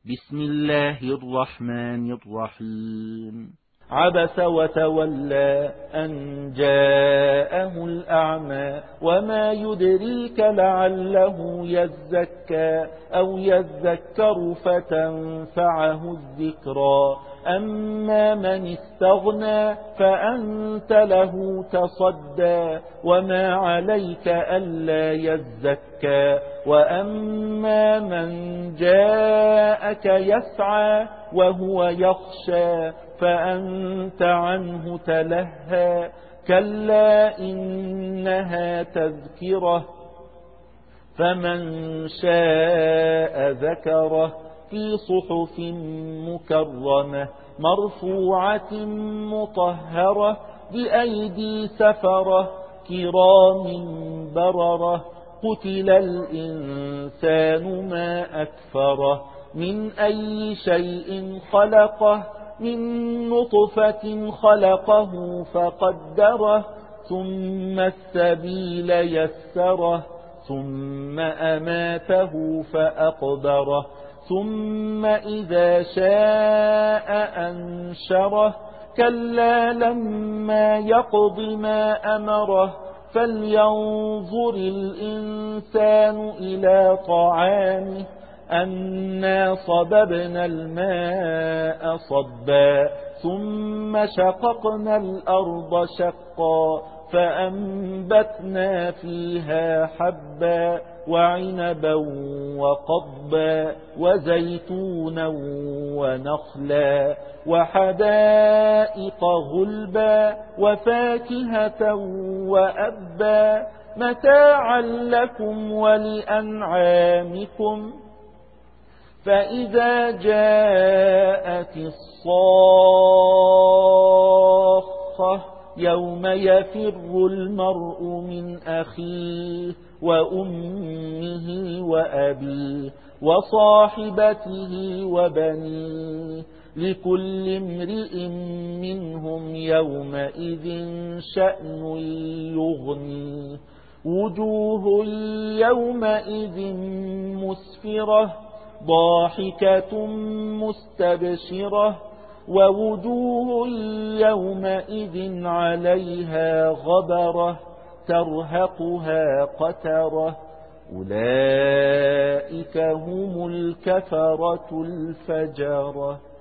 بسم الله الرحمن الرحيم. عبس وتولى أن جاءه الأعمى وما يدريك لعله يزكى أو يذكر فتنفعه الذكرى أما من استغنى فأنت له تصدى وما عليك ألا يزكى وأما من جاءك يسعى وهو يخشى فأنت عنه تلهى كلا إنها تذكرة فمن شاء ذكره في صحف مكرمة مرفوعة مطهرة بأيدي سفرة كرام بررة قتل الإنسان ما أكفره من أي شيء خلقه من نطفة خلقه فقدره ثم السبيل يسره ثم أماته فأقبره ثم إذا شاء أنشره كلا لما يقض ما أمره فلينظر الإنسان إلى طعامه أنا صببنا الماء صبا ثم شققنا الأرض شقا فأنبتنا فيها حبا وعنبا وقضبا وزيتونا ونخلا وحدائق غلبا وفاكهة وأبا متاعا لكم ولأنعامكم فإذا جاءت الصاخة يوم يفر المرء من أخيه وأمه وأبيه وصاحبته وبنيه لكل امرئ منهم يومئذ شأن يغنيه وجوه يومئذ مسفرة ضاحكة مستبشرة ووجوه يومئذ عليها غبرة ترهقها قترة أولئك هم الكفرة الفجرة.